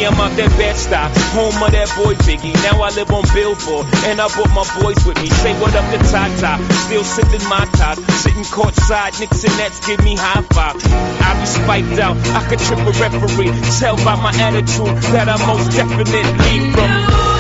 I'm out that Bed-Stuy, home of that boy Biggie. Now I live on Billboard, and I brought my boys with me. Say what up to Tata, still sipping my top, sitting courtside, Knicks and Nets give me high five. I be spiked out, I could trip a referee. Tell by my attitude that I most definitely from.